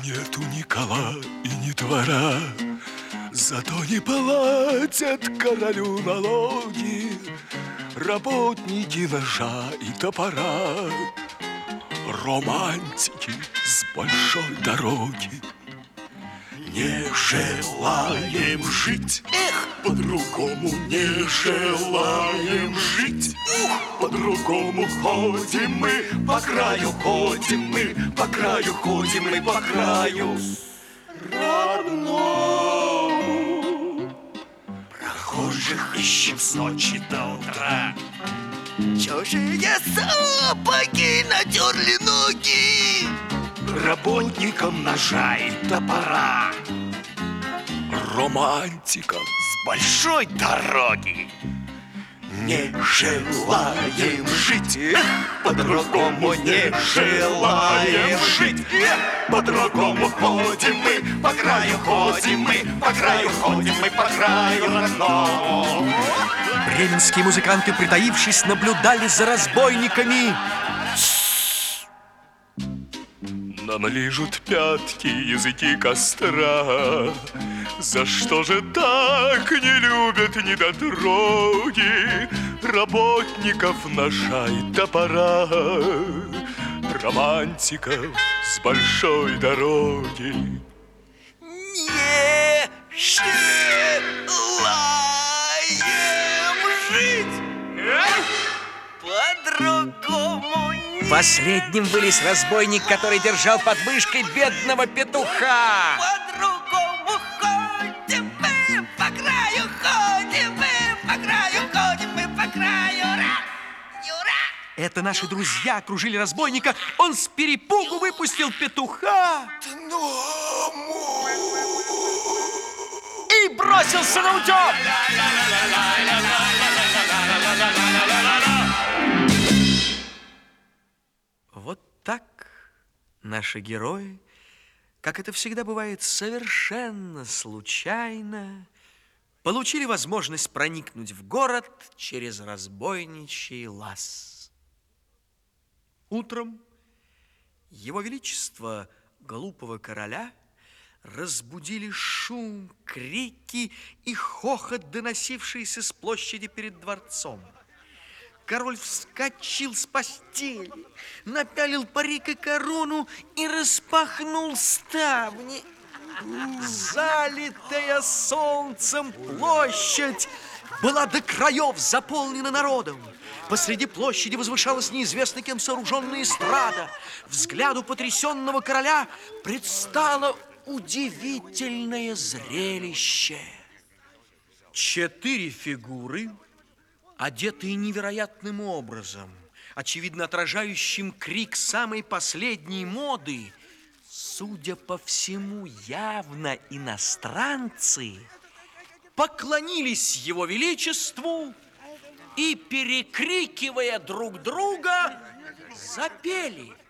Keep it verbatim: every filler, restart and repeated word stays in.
Нету ни кола и ни двора, зато не платят королю налоги работники ножа и топора, романтики с большой дороги. Не желаем жить, эх, по-другому не желаем жить. Ух, по-другому ходим мы, по краю ходим мы, по краю ходим мы, по краю родному. Прохожих ищем с ночи до утра. Чужие сапоги натерли ноги Работникам ножа и топора, романтикам с большой дороги. Не желаем жить, эх, по-другому не желаем жить. Эх, по-другому ходим мы, по краю ходим мы, по краю ходим мы, по краю родному. Бременские музыканты, притаившись, наблюдали за разбойниками. Нам лижут пятки языки костра. За что же так не любят недотроги работников ножа и топора, романтиков с большой дороги? Не желаем жить по-другому не. Последним вылез разбойник, который держал под мышкой бедного петуха. По-другому ходим мы, по краю ходим мы, по краю ходим мы, по краю ура, ура. Это наши друзья окружили разбойника. Он с перепугу выпустил петуха и бросился на утек. Вот так наши герои, как это всегда бывает совершенно случайно, получили возможность проникнуть в город через разбойничий лаз. Утром его величество глупого короля разбудили шум, крики и хохот, доносившиеся с площади перед дворцом. Король вскочил с постели, напялил парик и корону и распахнул ставни. Залитая солнцем площадь была до краев заполнена народом. Посреди площади возвышалась неизвестно кем сооруженная эстрада. Взгляду потрясенного короля предстало удивительное зрелище. Четыре фигуры, одетые невероятным образом, очевидно отражающим крик самой последней моды, судя по всему, явно иностранцы, поклонились его величеству и, перекрикивая друг друга, запели.